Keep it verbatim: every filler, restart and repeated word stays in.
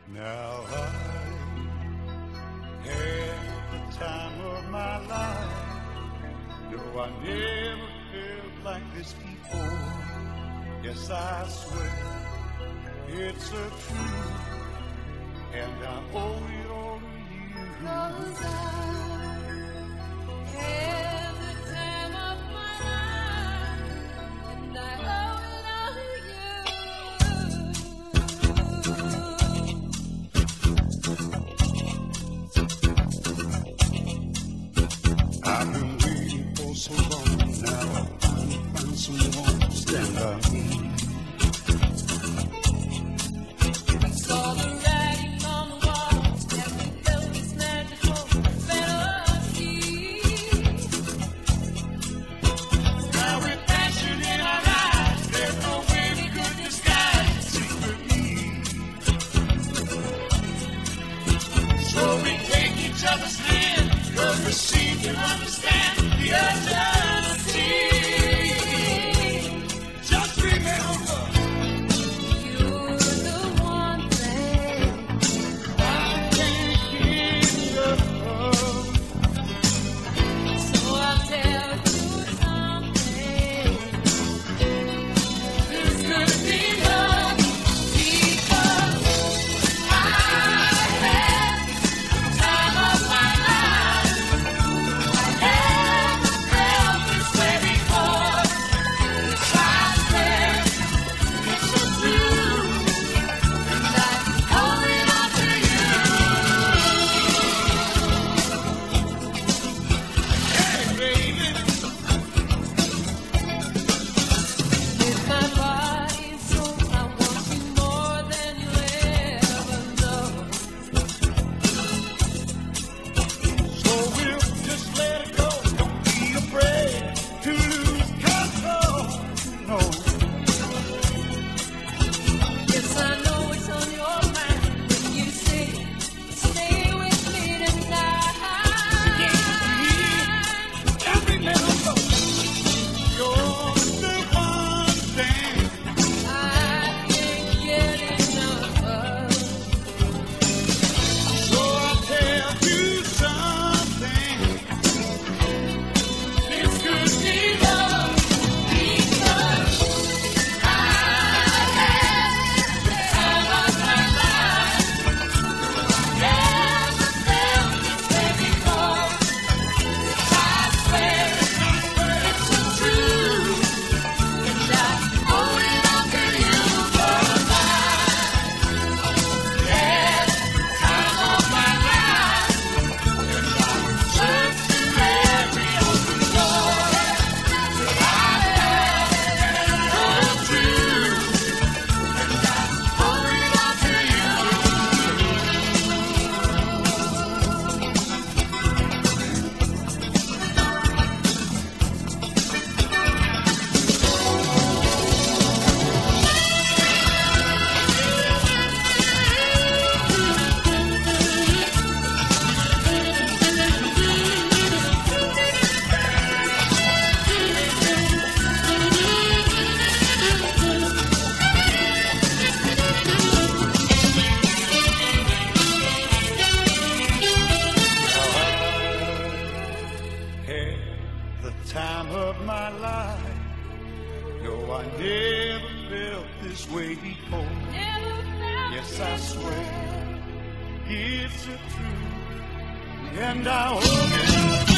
Now I had the time of my life. No, I never felt like this before. Yes, I swear it's a truth, and I owe it all to you. 'Cause I had the time of my life, and I owe it all to you. I've been waiting for so long now. I finally find someone to stand by me. I saw the writing on the wall, and we felt this magical fantasy. Now with passion in our eyes, there's no way we could disguise the secret need. So we take each other's hand, 'cause we seem to understand the urgency. Just remember, you're the one thing I can't get enough of. So I'll tell you something. This could be love, because I had the time of my life. I never felt this way before. Yes, I swear it's a truth, and I owe it all to you. Hey, baby. With my body and soul, I want you more than you'll ever know. So we'll just let it go. Don't be afraid to lose control. No. Yes, I know it's on your mind when you say, stay with me tonight. Every little go. You're the one thing I can't get enough of. So I'll tell you something. This could be love, because I had the time of my life. Never felt this way before. I swear it's a truth, and I owe it all to you. 'Cause I had the time of my life, and I searched through every open door. Till I found the truth, and I owe it all to you. Had the time of my life. No, I never felt this way before. Yes, I swear it's a truth, and I owe it.